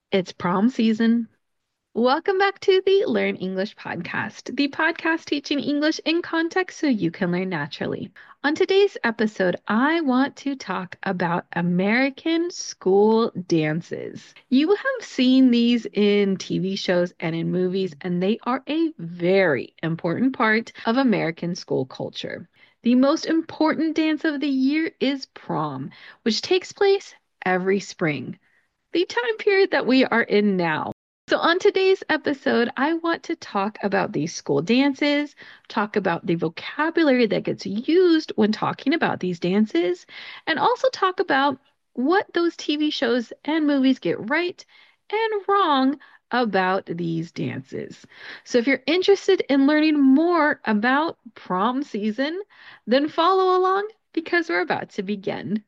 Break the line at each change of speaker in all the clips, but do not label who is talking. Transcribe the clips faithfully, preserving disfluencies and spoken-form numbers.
It's prom season. Welcome back to the Learn English podcast, the podcast teaching English in context so you can learn naturally. On today's episode, I want to talk about American school dances. You have seen these in T V shows and in movies, and they are a very important part of American school culture. The most important dance of the year is prom, which takes place every spring, the time period that we are in now. So, on today's episode, I want to talk about these school dances, talk about the vocabulary that gets used when talking about these dances, and also talk about what those T V shows and movies get right and wrong about these dances. So, if you're interested in learning more about prom season, then follow along because we're about to begin.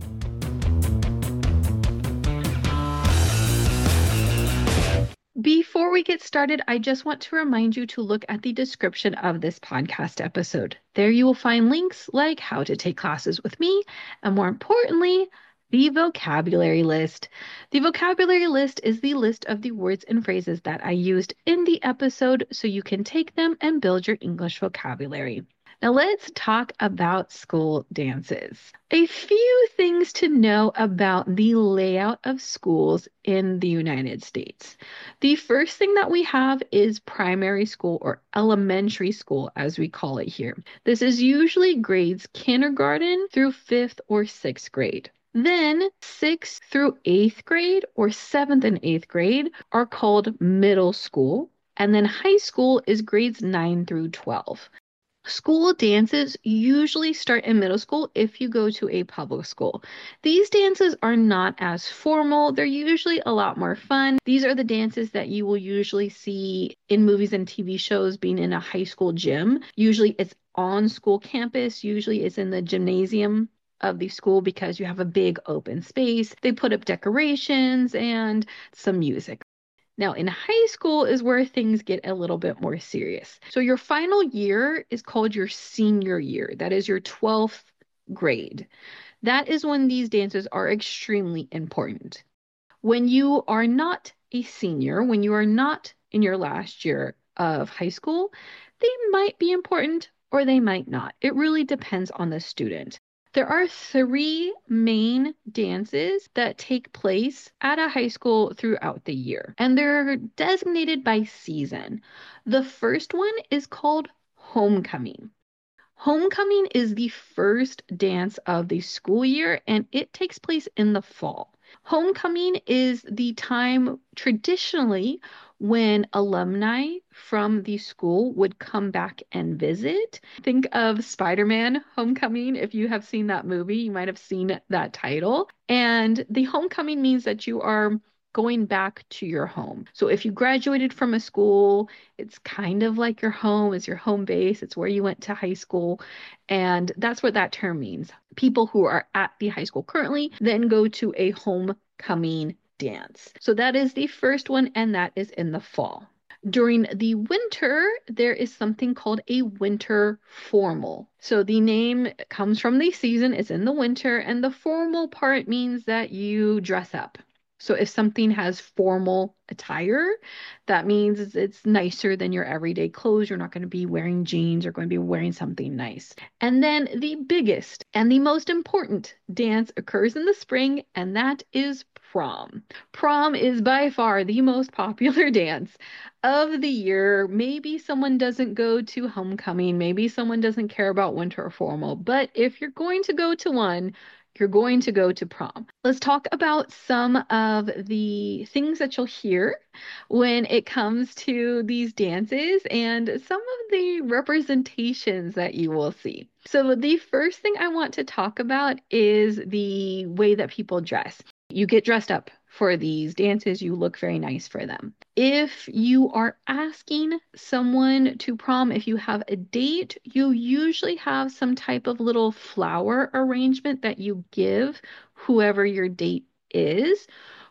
Before we get started, I just want to remind you to look at the description of this podcast episode. There you will find links like how to take classes with me, and more importantly, the vocabulary list. The vocabulary list is the list of the words and phrases that I used in the episode so you can take them and build your English vocabulary. Now let's talk about school dances. A few things to know about the layout of schools in the United States. The first thing that we have is primary school or elementary school, as we call it here. This is usually grades kindergarten through fifth or sixth grade. Then sixth through eighth grade or seventh and eighth grade are called middle school. And then high school is grades nine through twelve. School dances usually start in middle school if you go to a public school. These dances are not as formal. They're usually a lot more fun. These are the dances that you will usually see in movies and T V shows being in a high school gym. Usually it's on school campus. Usually it's in the gymnasium of the school because you have a big open space. They put up decorations and some music. Now, in high school is where things get a little bit more serious. So your final year is called your senior year. That is your twelfth grade. That is when these dances are extremely important. When you are not a senior, when you are not in your last year of high school, they might be important or they might not. It really depends on the student. There are three main dances that take place at a high school throughout the year, and they're designated by season. The first one is called homecoming. Homecoming is the first dance of the school year, and it takes place in the fall. Homecoming is the time traditionally when alumni from the school would come back and visit. Think of Spider-Man Homecoming. If you have seen that movie, you might have seen that title. And the homecoming means that you are going back to your home. So if you graduated from a school, it's kind of like your home, is your home base. It's where you went to high school. And that's what that term means. People who are at the high school currently then go to a homecoming dance. So that is the first one, and that is in the fall. During the winter, there is something called a winter formal. So the name comes from the season, it's in the winter, and the formal part means that you dress up. So if something has formal attire, that means it's, it's nicer than your everyday clothes. You're not going to be wearing jeans, you're going to be wearing something nice. And then the biggest and the most important dance occurs in the spring, and that is prom. Prom is by far the most popular dance of the year. Maybe someone doesn't go to homecoming, maybe someone doesn't care about winter formal, but if you're going to go to one, you're going to go to prom. Let's talk about some of the things that you'll hear when it comes to these dances and some of the representations that you will see. So the first thing I want to talk about is the way that people dress. You get dressed up for these dances, you look very nice for them. If you are asking someone to prom, if you have a date, you usually have some type of little flower arrangement that you give whoever your date is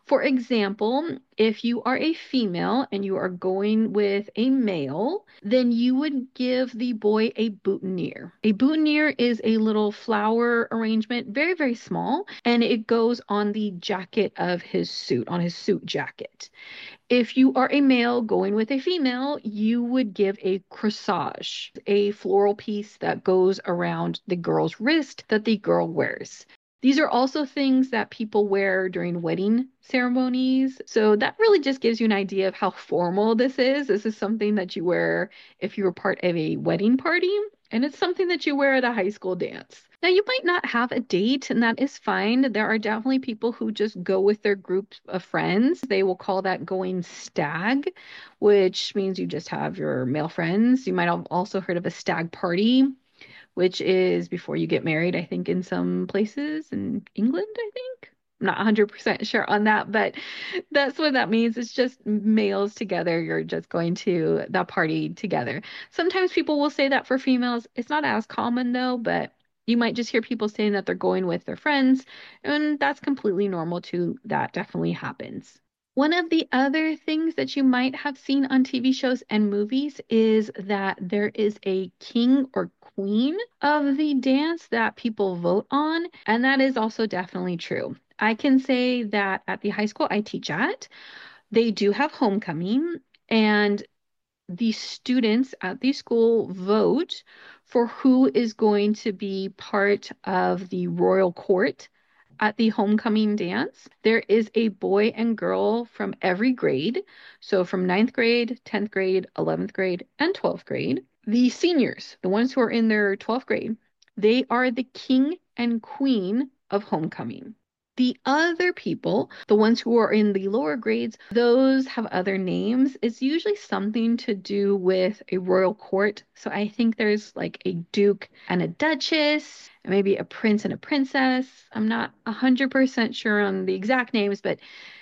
For example, if you are a female and you are going with a male, then you would give the boy a boutonniere. A boutonniere is a little flower arrangement, very, very small, and it goes on the jacket of his suit, on his suit jacket. If you are a male going with a female, you would give a corsage, a floral piece that goes around the girl's wrist that the girl wears. These are also things that people wear during wedding ceremonies. So that really just gives you an idea of how formal this is. This is something that you wear if you were part of a wedding party, and it's something that you wear at a high school dance. Now, you might not have a date, and that is fine. There are definitely people who just go with their group of friends. They will call that going stag, which means you just have your male friends. You might have also heard of a stag party, which is before you get married, I think, in some places in England, I think. I'm not one hundred percent sure on that, but that's what that means. It's just males together. You're just going to that party together. Sometimes people will say that for females. It's not as common though, but you might just hear people saying that they're going with their friends, and that's completely normal too. That definitely happens. One of the other things that you might have seen on T V shows and movies is that there is a king or queen of the dance that people vote on, and that is also definitely true. I can say that at the high school I teach at, they do have homecoming, and the students at the school vote for who is going to be part of the royal court at the homecoming dance. There is a boy and girl from every grade. So from ninth grade, tenth grade, eleventh grade, and twelfth grade. The seniors, the ones who are in their twelfth grade, they are the king and queen of homecoming. The other people, the ones who are in the lower grades, those have other names. It's usually something to do with a royal court. So I think there's like a duke and a duchess, and maybe a prince and a princess. I'm not one hundred percent sure on the exact names, but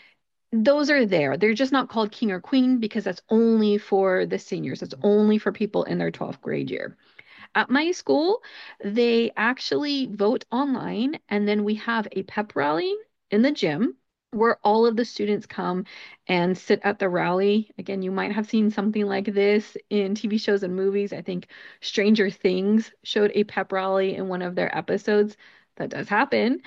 those are there. They're just not called king or queen because that's only for the seniors. It's only for people in their twelfth grade year. At my school, they actually vote online, and then we have a pep rally in the gym where all of the students come and sit at the rally. Again, you might have seen something like this in T V shows and movies. I think Stranger Things showed a pep rally in one of their episodes. That does happen.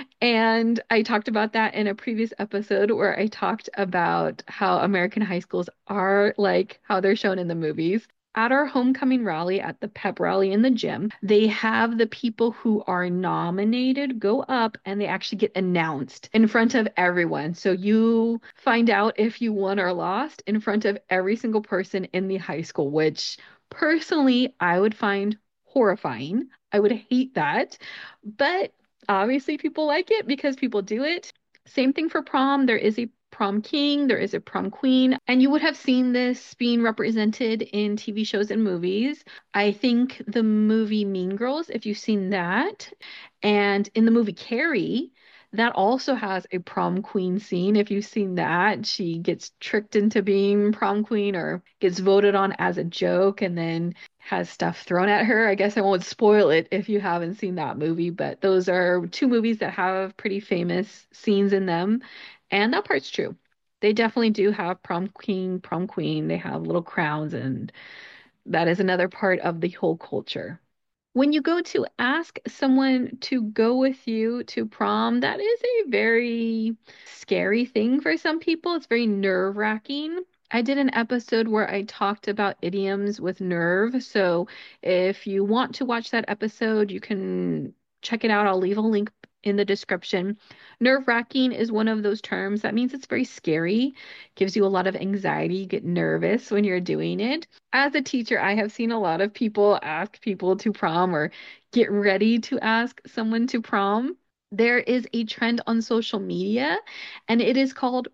And I talked about that in a previous episode where I talked about how American high schools are like how they're shown in the movies. At our homecoming rally, at the pep rally in the gym, they have the people who are nominated go up and they actually get announced in front of everyone. So you find out if you won or lost in front of every single person in the high school, which personally I would find horrifying. I would hate that. But obviously, people like it because people do it. Same thing for prom. There is a prom king, there is a prom queen, and you would have seen this being represented in T V shows and movies. I think the movie Mean Girls, if you've seen that, and in the movie Carrie, that also has a prom queen scene. If you've seen that, she gets tricked into being prom queen or gets voted on as a joke and then has stuff thrown at her. I guess I won't spoil it if you haven't seen that movie, but those are two movies that have pretty famous scenes in them. And that part's true. They definitely do have prom king, prom queen. They have little crowns, and that is another part of the whole culture. When you go to ask someone to go with you to prom, that is a very scary thing for some people. It's very nerve-wracking. I did an episode where I talked about idioms with nerve. So if you want to watch that episode, you can check it out. I'll leave a link in the description. Nerve-wracking is one of those terms. That means it's very scary, gives you a lot of anxiety. You get nervous when you're doing it. As a teacher, I have seen a lot of people ask people to prom or get ready to ask someone to prom. There is a trend on social media, and it is called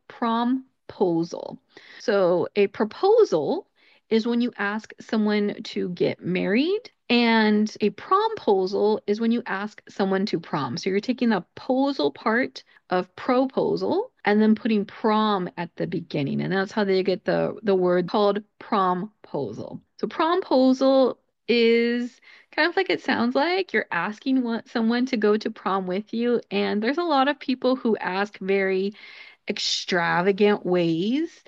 promposal. So, a proposal is when you ask someone to get married, and a promposal is when you ask someone to prom. So, you're taking the posal part of proposal and then putting prom at the beginning. And that's how they get the, the word called promposal. So, promposal is kind of like it sounds like you're asking what, someone to go to prom with you. And there's a lot of people who ask very extravagant ways,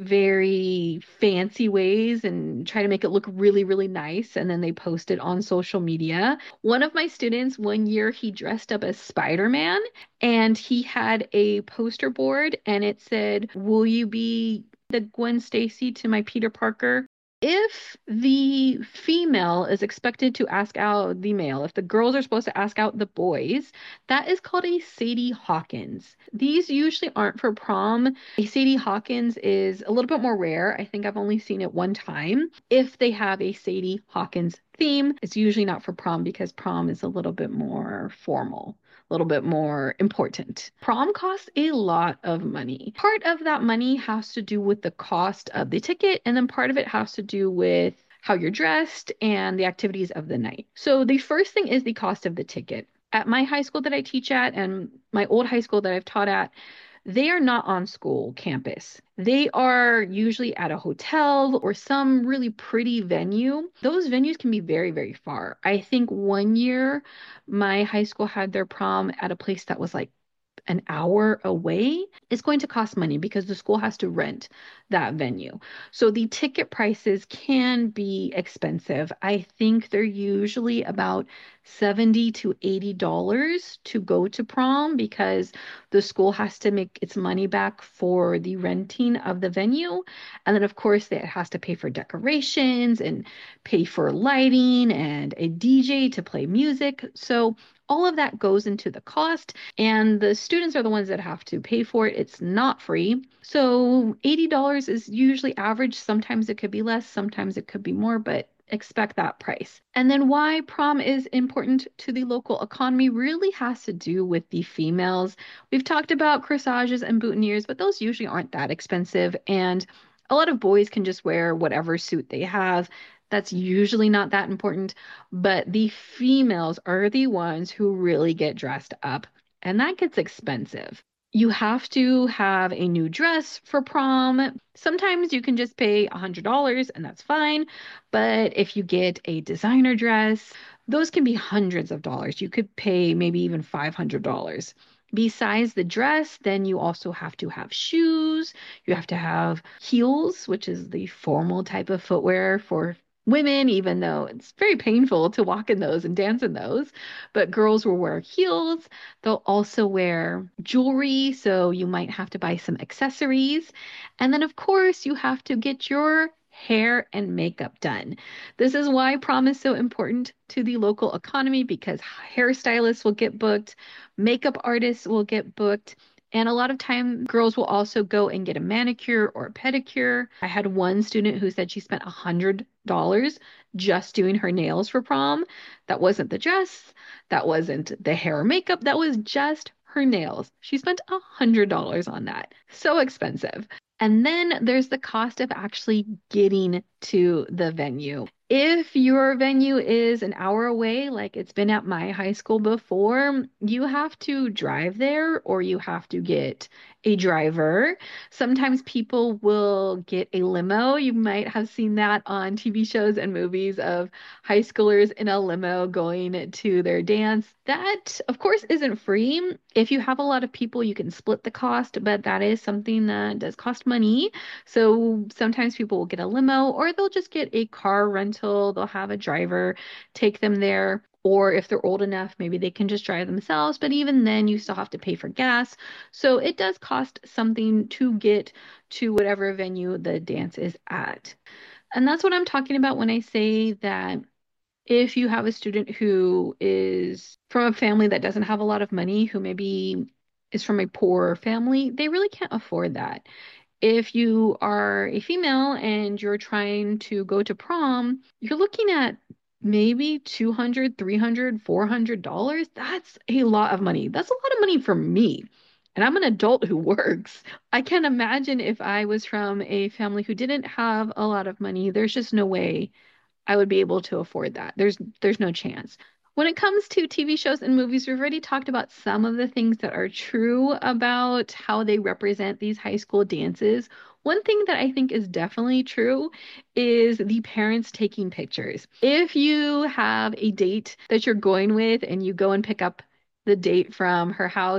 very fancy ways, and try to make it look really, really nice. And then they post it on social media. One of my students, one year, he dressed up as Spider-Man and he had a poster board and it said, "Will you be the Gwen Stacy to my Peter Parker?" If the female is expected to ask out the male, if the girls are supposed to ask out the boys, that is called a Sadie Hawkins. These usually aren't for prom. A Sadie Hawkins is a little bit more rare. I think I've only seen it one time. If they have a Sadie Hawkins theme, it's usually not for prom because prom is a little bit more formal, a little bit more important. Prom costs a lot of money. Part of that money has to do with the cost of the ticket, and then part of it has to do with how you're dressed and the activities of the night. So the first thing is the cost of the ticket. At my high school that I teach at and my old high school that I've taught at, they are not on school campus. They are usually at a hotel or some really pretty venue. Those venues can be very, very far. I think one year my high school had their prom at a place that was like an hour away. Is going to cost money because the school has to rent that venue. So the ticket prices can be expensive. I think they're usually about seventy to eighty dollars to go to prom because the school has to make its money back for the renting of the venue. And then, of course, it has to pay for decorations and pay for lighting and a D J to play music. So all of that goes into the cost, and the students are the ones that have to pay for it. It's not free. So eighty dollars is usually average. Sometimes it could be less, sometimes it could be more, but expect that price. And then why prom is important to the local economy really has to do with the females. We've talked about corsages and boutonnieres, but those usually aren't that expensive. And a lot of boys can just wear whatever suit they have. That's usually not that important, but the females are the ones who really get dressed up, and that gets expensive. You have to have a new dress for prom. Sometimes you can just pay one hundred dollars and that's fine, but if you get a designer dress, those can be hundreds of dollars. You could pay maybe even five hundred dollars. Besides the dress, then you also have to have shoes. You have to have heels, which is the formal type of footwear for women, even though it's very painful to walk in those and dance in those. But girls will wear heels. They'll also wear jewelry, so you might have to buy some accessories. And then, of course, you have to get your hair and makeup done. This is why prom is so important to the local economy because hairstylists will get booked, makeup artists will get booked. And a lot of time, girls will also go and get a manicure or a pedicure. I had one student who said she spent one hundred dollars just doing her nails for prom. That wasn't the dress, that wasn't the hair or makeup, that was just her nails. She spent one hundred dollars on that. So expensive. And then there's the cost of actually getting to the venue. If your venue is an hour away, like it's been at my high school before, you have to drive there or you have to get a driver. Sometimes people will get a limo. You might have seen that on T V shows and movies of high schoolers in a limo going to their dance. That, of course, isn't free. If you have a lot of people, you can split the cost, but that is something that does cost money. So sometimes people will get a limo or they'll just get a car rental. They'll have a driver take them there. Or if they're old enough, maybe they can just drive themselves. But even then, you still have to pay for gas. So it does cost something to get to whatever venue the dance is at. And that's what I'm talking about when I say that if you have a student who is from a family that doesn't have a lot of money, who maybe is from a poor family, they really can't afford that. If you are a female and you're trying to go to prom, you're looking at maybe two hundred, three hundred, four hundred dollars. That's a lot of money. That's a lot of money for me. And I'm an adult who works. I can't imagine if I was from a family who didn't have a lot of money. There's just no way I would be able to afford that. There's there's no chance. When it comes to T V shows and movies, we've already talked about some of the things that are true about how they represent these high school dances. One thing that I think is definitely true is the parents taking pictures. If you have a date that you're going with and you go and pick up the date from her house,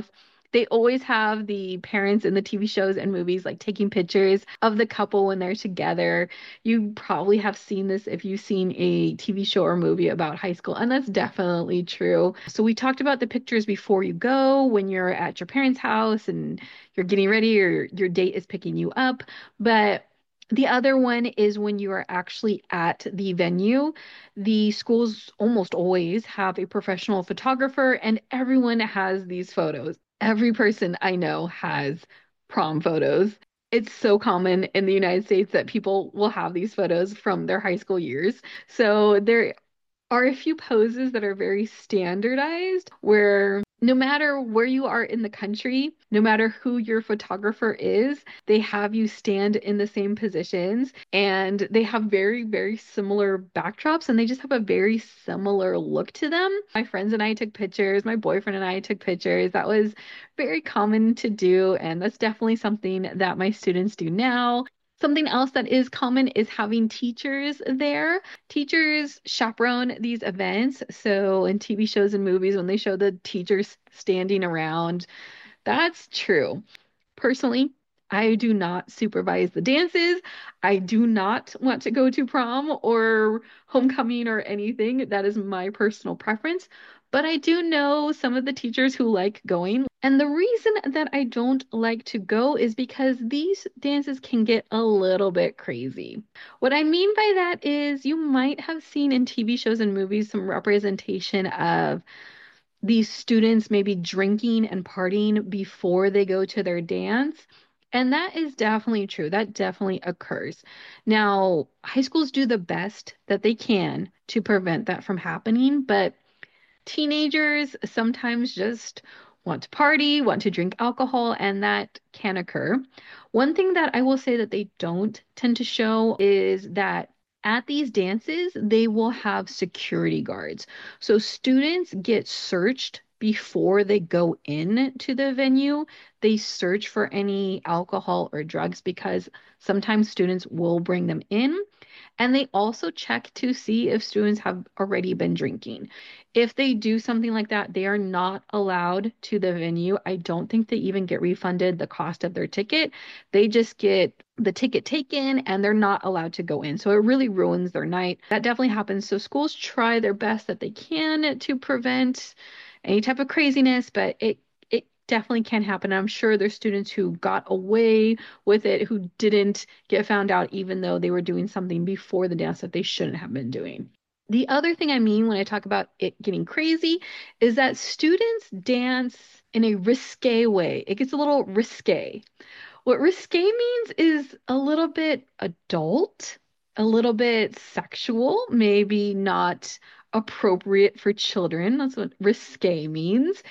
They always have the parents in the T V shows and movies like taking pictures of the couple when they're together. You probably have seen this if you've seen a T V show or movie about high school, and that's definitely true. So we talked about the pictures before you go, when you're at your parents' house and you're getting ready or your date is picking you up. But the other one is when you are actually at the venue. The schools almost always have a professional photographer, and everyone has these photos. Every person I know has prom photos. It's so common in the United States that people will have these photos from their high school years. So there are a few poses that are very standardized where no matter where you are in the country, no matter who your photographer is, they have you stand in the same positions and they have very, very similar backdrops and they just have a very similar look to them. My friends and I took pictures, my boyfriend and I took pictures. That was very common to do, and that's definitely something that my students do now. Something else that is common is having teachers there. Teachers chaperone these events. So in T V shows and movies, when they show the teachers standing around, that's true. Personally, I do not supervise the dances. I do not want to go to prom or homecoming or anything. That is my personal preference. But I do know some of the teachers who like going. And the reason that I don't like to go is because these dances can get a little bit crazy. What I mean by that is you might have seen in T V shows and movies some representation of these students maybe drinking and partying before they go to their dance. And that is definitely true. That definitely occurs. Now, high schools do the best that they can to prevent that from happening, but teenagers sometimes just want to party, want to drink alcohol, and that can occur. One thing that I will say that they don't tend to show is that at these dances, they will have security guards. So students get searched before they go in to the venue. They search for any alcohol or drugs because sometimes students will bring them in. And they also check to see if students have already been drinking. If they do something like that, they are not allowed to the venue. I don't think they even get refunded the cost of their ticket. They just get the ticket taken and they're not allowed to go in. So it really ruins their night. That definitely happens. So schools try their best that they can to prevent any type of craziness, but it it definitely can happen. I'm sure there's students who got away with it who didn't get found out even though they were doing something before the dance that they shouldn't have been doing. The other thing I mean when I talk about it getting crazy is that students dance in a risque way. It gets a little risque. What risque means is a little bit adult, a little bit sexual, maybe not appropriate for children. That's what risque means.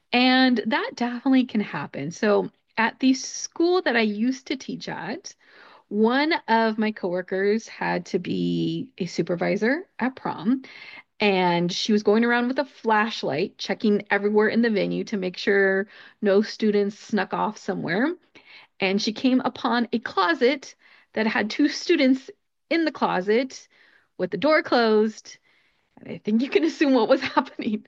And that definitely can happen. So at the school that I used to teach at, one of my coworkers had to be a supervisor at prom, and she was going around with a flashlight, checking everywhere in the venue to make sure no students snuck off somewhere. And she came upon a closet that had two students in the closet with the door closed. And I think you can assume what was happening.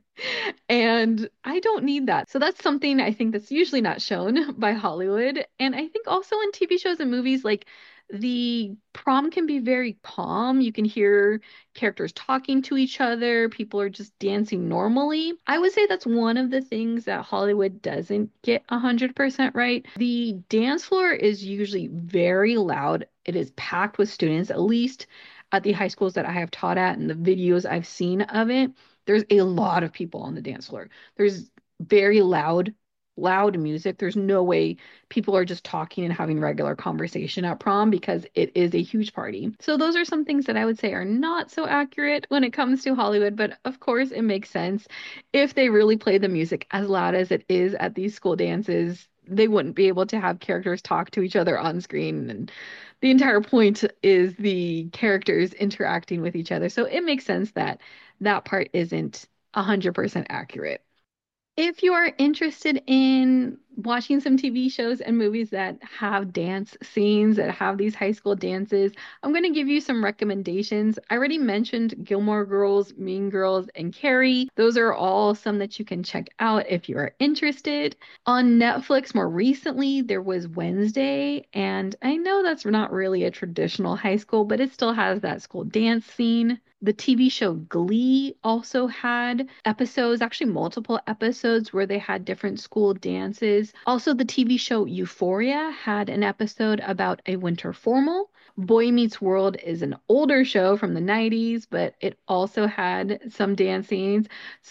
And I don't need that. So that's something I think that's usually not shown by Hollywood. And I think also in T V shows and movies, like the prom can be very calm. You can hear characters talking to each other. People are just dancing normally. I would say that's one of the things that Hollywood doesn't get one hundred percent right. The dance floor is usually very loud. It is packed with students, at least at the high schools that I have taught at and the videos I've seen of it. There's a lot of people on the dance floor. There's very loud, loud music. There's no way people are just talking and having regular conversation at prom because it is a huge party. So those are some things that I would say are not so accurate when it comes to Hollywood, but of course it makes sense. If they really play the music as loud as it is at these school dances, they wouldn't be able to have characters talk to each other on screen, and the entire point is the characters interacting with each other. So it makes sense that that part isn't one hundred percent accurate. If you are interested in watching some T V shows and movies that have dance scenes, that have these high school dances, I'm going to give you some recommendations. I already mentioned Gilmore Girls, Mean Girls, and Carrie. Those are all some that you can check out if you are interested. On Netflix, more recently, there was Wednesday, and I know that's not really a traditional high school, but it still has that school dance scene. The T V show Glee also had episodes, actually multiple episodes where they had different school dances. Also, the T V show Euphoria had an episode about a winter formal. Boy Meets World is an older show from the nineties, but it also had some dance scenes.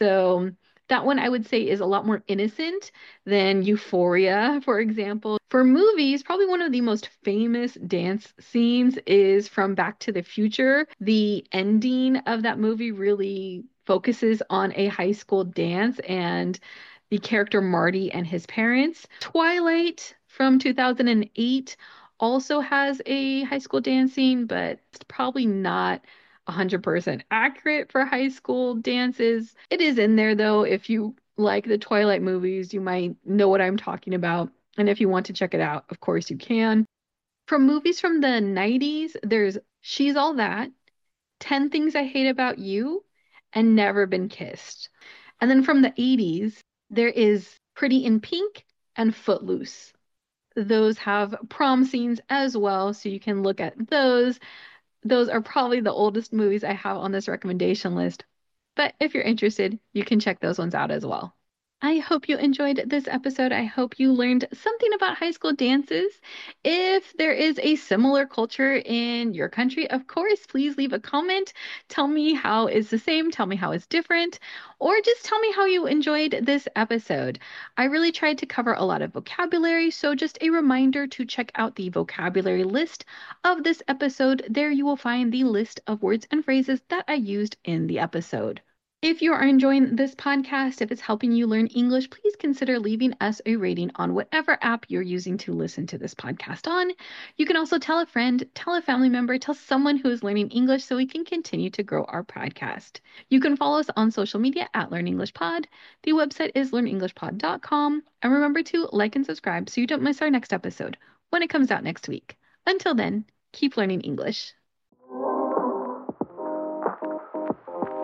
So that one I would say is a lot more innocent than Euphoria, for example. For movies, probably one of the most famous dance scenes is from Back to the Future. The ending of that movie really focuses on a high school dance and the character Marty and his parents. Twilight from two thousand eight also has a high school dance scene, but it's probably not one hundred percent accurate for high school dances. It is in there though. If you like the Twilight movies, you might know what I'm talking about. And if you want to check it out, of course you can. From movies from the nineties, there's She's All That, ten Things I Hate About You, and Never Been Kissed. And then from the eighties, there is Pretty in Pink and Footloose. Those have prom scenes as well, so you can look at those. Those are probably the oldest movies I have on this recommendation list. But if you're interested, you can check those ones out as well. I hope you enjoyed this episode. I hope you learned something about high school dances. If there is a similar culture in your country, of course, please leave a comment. Tell me how is the same, tell me how is different, or just tell me how you enjoyed this episode. I really tried to cover a lot of vocabulary, so just a reminder to check out the vocabulary list of this episode. There you will find the list of words and phrases that I used in the episode. If you are enjoying this podcast, if it's helping you learn English, please consider leaving us a rating on whatever app you're using to listen to this podcast on. You can also tell a friend, tell a family member, tell someone who is learning English so we can continue to grow our podcast. You can follow us on social media at Learn English Pod. The website is learn english pod dot com. And remember to like and subscribe so you don't miss our next episode when it comes out next week. Until then, keep learning English.